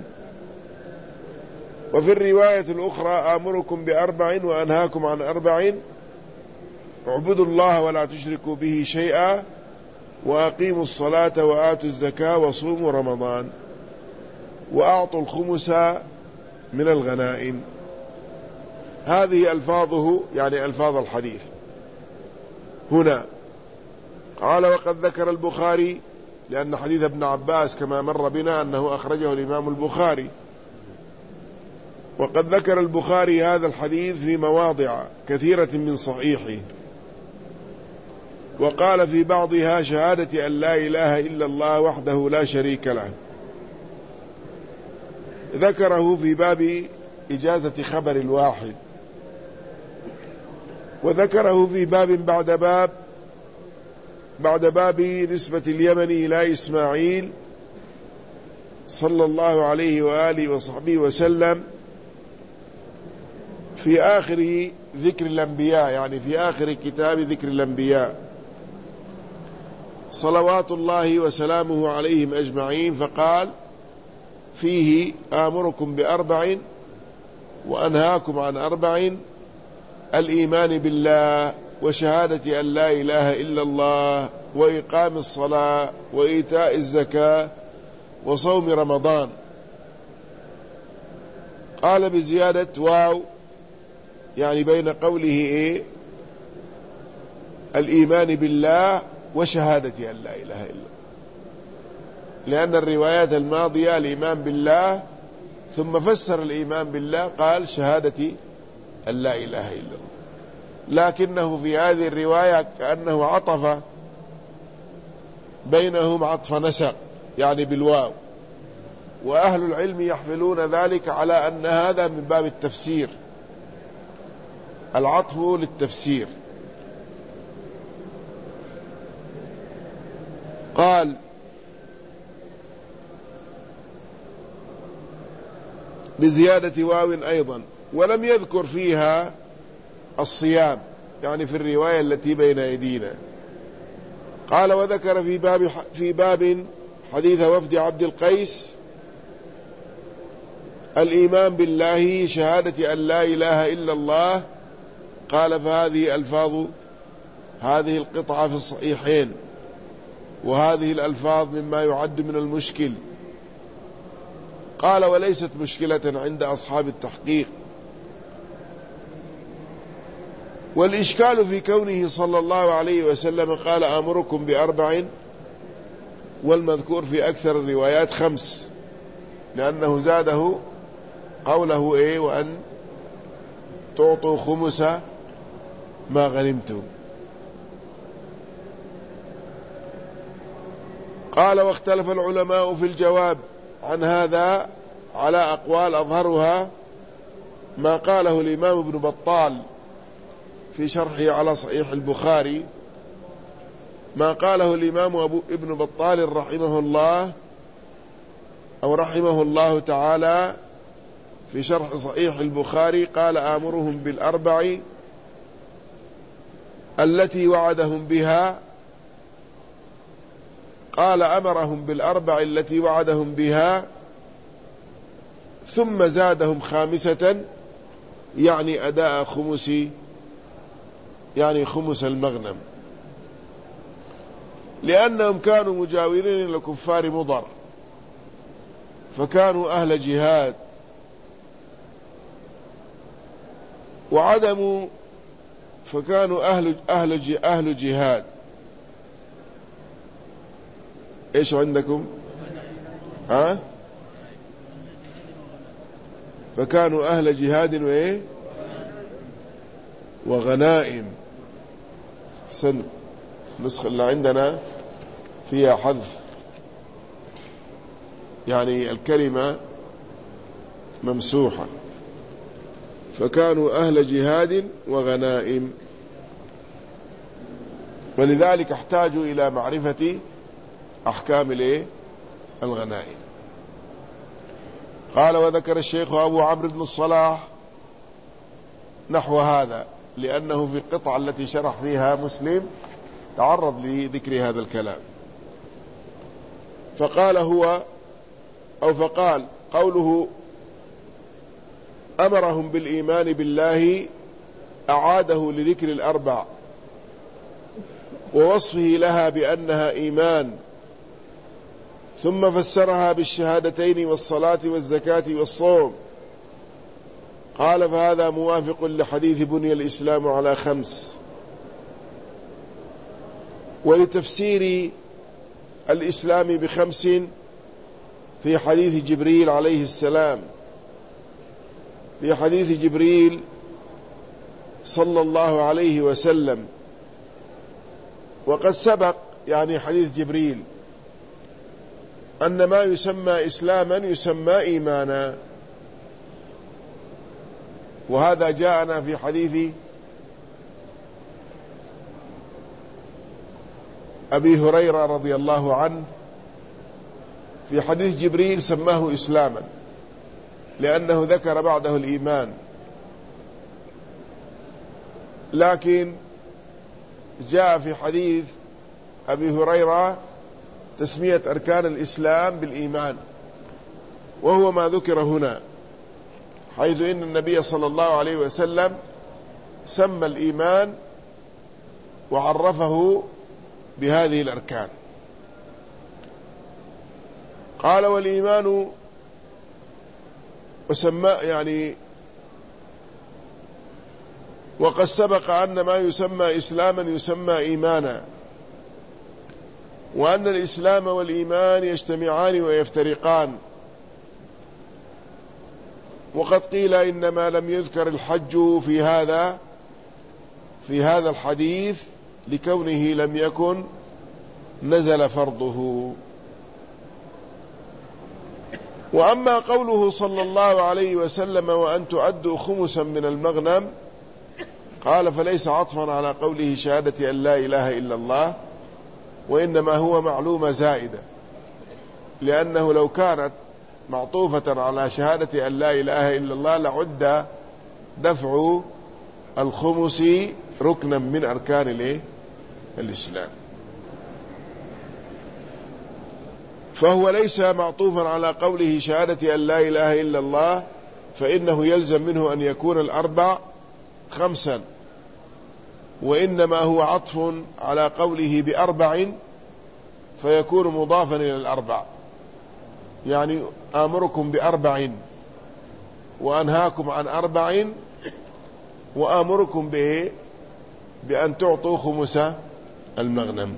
وفي الرواية الأخرى آمركم بأربع وأنهاكم عن أربع: اعبدوا الله ولا تشركوا به شيئا، وأقيموا الصلاة وآتوا الزكاة وصوموا رمضان، وأعطوا الخمس من الغنائم. هذه ألفاظه يعني ألفاظ الحديث. هنا قال وقد ذكر البخاري، لأن حديث ابن عباس كما مر بنا أنه أخرجه الإمام البخاري، وقد ذكر البخاري هذا الحديث في مواضع كثيرة من صحيحه، وقال في بعضها شهادة أن لا إله إلا الله وحده لا شريك له. ذكره في باب إجازة خبر الواحد، وذكره في باب بعد باب بعد باب نسبة اليمن إلى إسماعيل صلى الله عليه وآله وصحبه وسلم في آخر ذكر الأنبياء، يعني في آخر كتاب ذكر الأنبياء صلوات الله وسلامه عليهم أجمعين. فقال فيه آمركم بأربع وأنهاكم عن أربع: الإيمان بالله، وشهادة أن لا إله إلا الله، وإقام الصلاة، وإيتاء الزكاة، وصوم رمضان. قال بزيادة واو، يعني بين قوله إيه الإيمان بالله وشهادة أن لا إله إلا الله، لأن الروايات الماضية الإيمان بالله ثم فسر الإيمان بالله قال شهادة أن لا إله إلا الله، لكنه في هذه الرواية كأنه عطف بينهم عطف نسق، يعني بالواو، وأهل العلم يحملون ذلك على أن هذا من باب التفسير، العطف للتفسير. قال بزيادة واو أيضا، ولم يذكر فيها الصيام، يعني في الرواية التي بين أيدينا. قال وذكر في باب في باب حديث وفد عبد القيس الإيمان بالله شهادة أن لا إله إلا الله. قال فهذه ألفاظ هذه القطعة في الصحيحين، وهذه الألفاظ مما يعد من المشكل. قال وليست مشكلة عند أصحاب التحقيق، والإشكال في كونه صلى الله عليه وسلم قال آمركم بأربع، والمذكور في أكثر الروايات خمس، لأنه زاده قوله إيه وأن تعطوا خمس ما غنمتم. قال واختلف العلماء في الجواب عن هذا على أقوال، أظهرها ما قاله الإمام ابن بطال في شرحه على صحيح البخاري، ما قاله الإمام أبو ابن بطال رحمه الله أو رحمه الله تعالى في شرح صحيح البخاري. قال آمرهم بالأربع التي وعدهم بها، قال أمرهم بالأربع التي وعدهم بها ثم زادهم خامسة، يعني أداء خمس، يعني خمس المغنم، لأنهم كانوا مجاورين لكفار مضر، فكانوا أهل جهاد، وعدموا فكانوا أهل أهل أهل جهاد. إيش عندكم؟ ها؟ فكانوا أهل جهاد وإيه؟ وغنائم. سن النسخة اللي عندنا فيها حذف، يعني الكلمة ممسوحة، فكانوا أهل جهاد وغنائم، ولذلك احتاجوا إلى معرفة أحكام الايه الغنائم. قال وذكر الشيخ أبو عمرو بن الصلاح نحو هذا، لأنه في القطعة التي شرح فيها مسلم تعرض لذكر هذا الكلام. فقال هو أو فقال قوله أمرهم بالإيمان بالله أعاده لذكر الأربع ووصفه لها بأنها إيمان، ثم فسرها بالشهادتين والصلاة والزكاة والصوم. قال فهذا موافق لحديث بني الإسلام على خمس، ولتفسير الإسلام بخمس في حديث جبريل عليه السلام، في حديث جبريل صلى الله عليه وسلم. وقد سبق يعني حديث جبريل أن ما يسمى إسلاما يسمى إيمانا، وهذا جاءنا في حديث أبي هريرة رضي الله عنه. في حديث جبريل سماه إسلاما لأنه ذكر بعده الإيمان، لكن جاء في حديث أبي هريرة تسمية أركان الإسلام بالإيمان، وهو ما ذكر هنا، حيث إن النبي صلى الله عليه وسلم سمى الإيمان وعرفه بهذه الأركان. قال والإيمان وسمى يعني وقد سبق أن ما يسمى إسلاما يسمى إيمانا، وأن الإسلام والإيمان يجتمعان ويفترقان، وقد قيل إنما لم يذكر الحج في هذا في هذا الحديث لكونه لم يكن نزل فرضه. وأما قوله صلى الله عليه وسلم وأن تؤدوا خمسا من المغنم، قال فليس عطفا على قوله شهادة أن لا إله إلا الله، وإنما هو معلومة زائدة، لأنه لو كانت معطوفة على شهادة أن لا إله إلا الله لعد دفع الخمس ركنا من أركان الإسلام، فهو ليس معطوفا على قوله شهادة أن لا إله إلا الله، فإنه يلزم منه أن يكون الأربع خمسا، وإنما هو عطف على قوله بأربع فيكون مضافا إلى الأربع، يعني آمركم بأربع وأنهاكم عن أربع وآمركم به بأن تعطوا خمس المغنم.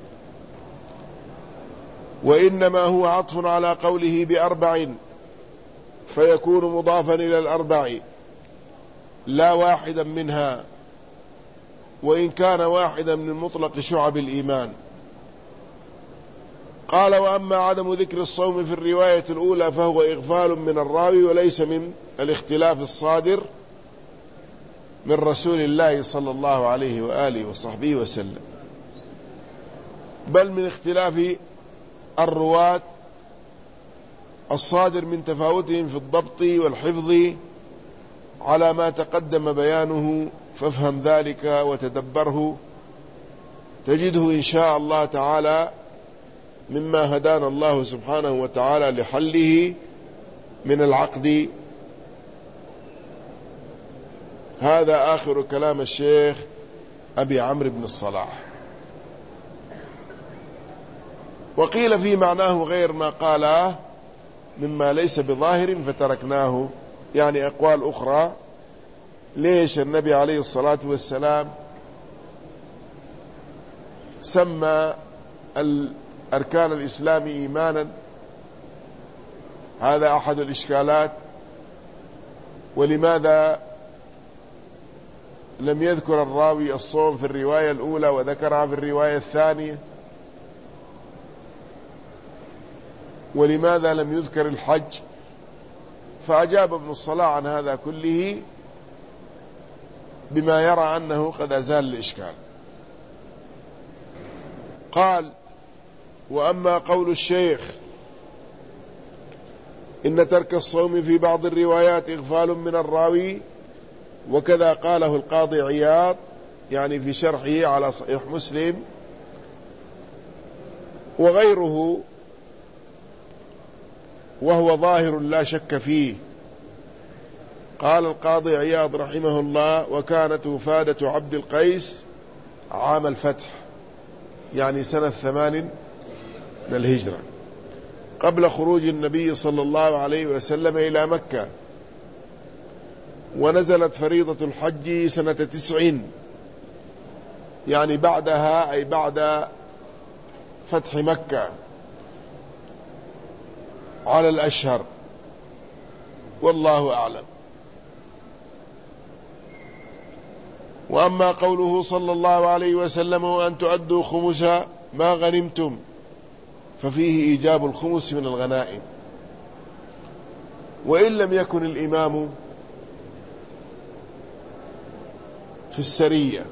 وإنما هو عطف على قوله بأربع فيكون مضافا إلى الأربع لا واحدا منها، وإن كان واحدا من مطلق شعب الإيمان. قال وأما عدم ذكر الصوم في الرواية الأولى فهو إغفال من الراوي، وليس من الاختلاف الصادر من رسول الله صلى الله عليه وآله وصحبه وسلم، بل من اختلاف الرواة الصادر من تفاوتهم في الضبط والحفظ على ما تقدم بيانه، فافهم ذلك وتدبره تجده إن شاء الله تعالى مما هدانا الله سبحانه وتعالى لحله من العقد. هذا آخر كلام الشيخ أبي عمرو بن الصلاح. وقيل في معناه غير ما قاله مما ليس بظاهر فتركناه، يعني أقوال أخرى. ليش النبي عليه الصلاة والسلام سمى أركان الإسلام إيمانا؟ هذا أحد الإشكالات. ولماذا لم يذكر الراوي الصوم في الرواية الأولى وذكرها في الرواية الثانية؟ ولماذا لم يذكر الحج؟ فأجاب ابن الصلاح عن هذا كله بما يرى أنه قد أزال الإشكال. قال وأما قول الشيخ إن ترك الصوم في بعض الروايات إغفال من الراوي، وكذا قاله القاضي عياض يعني في شرحه على صحيح مسلم وغيره، وهو ظاهر لا شك فيه. قال القاضي عياض رحمه الله وكانت وفادة عبد القيس عام الفتح، يعني سنة ثمان من الهجرة، قبل خروج النبي صلى الله عليه وسلم إلى مكة، ونزلت فريضة الحج سنة تسع، يعني بعدها أي بعد فتح مكة على الأشهر، والله أعلم. وأما قوله صلى الله عليه وسلم وأن تؤدوا خمس ما غنمتم، ففيه إيجاب الخمس من الغنائم، وإن لم يكن الإمام في السرية،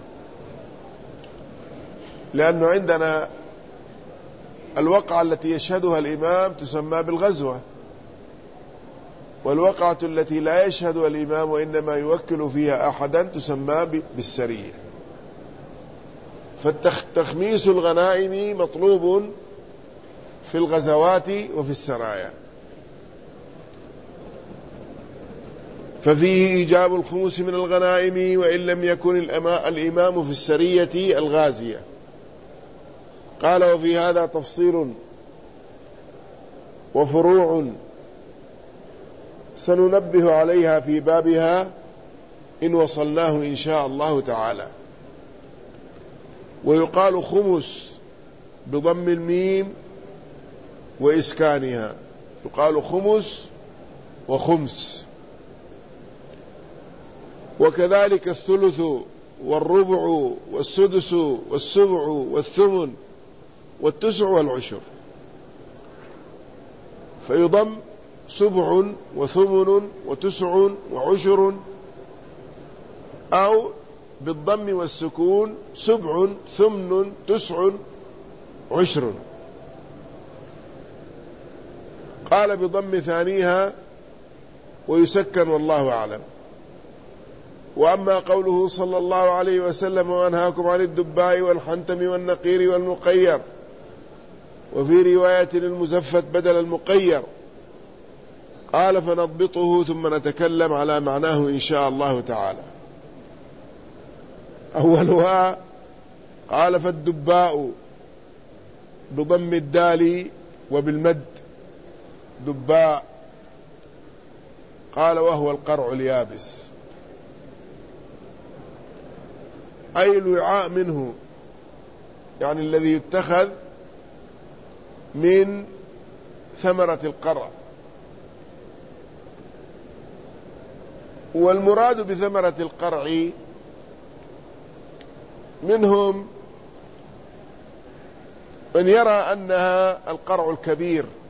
لأنه عندنا الوقعة التي يشهدها الإمام تسمى بالغزوة، والوقعة التي لا يشهدها الإمام وإنما يوكل فيها أحدا تسمى بالسرية. فالتخميس الغنائم مطلوب في الغزوات وفي السرايا، ففيه إيجاب الخمس من الغنائم وإن لم يكن الإمام في السرية الغازية. قال وفي هذا تفصيل وفروع سننبه عليها في بابها إن وصلناه إن شاء الله تعالى. ويقال خمس بضم الميم وإسكانها، يقال خمس وخمس وكذلك الثلث والربع والسدس والسبع والثمن والتسع والعشر، فيضم سبع وثمن وتسع وعشر، أو بالضم والسكون سبع ثمن تسع عشر. قال بضم ثانيها ويسكن والله أعلم. وأما قوله صلى الله عليه وسلم وأنهاكم عن الدباء والحنتم والنقير والمقير، وفي رواية المزفت بدل المقير، قال فنضبطه ثم نتكلم على معناه إن شاء الله تعالى. أولها قال فالدباء بضم الدال وبالمد دباء، قال وهو القرع اليابس، أي الوعاء منه، يعني الذي يتخذ من ثمرة القرع. والمراد بثمرة القرع منهم من يرى أنها القرع الكبير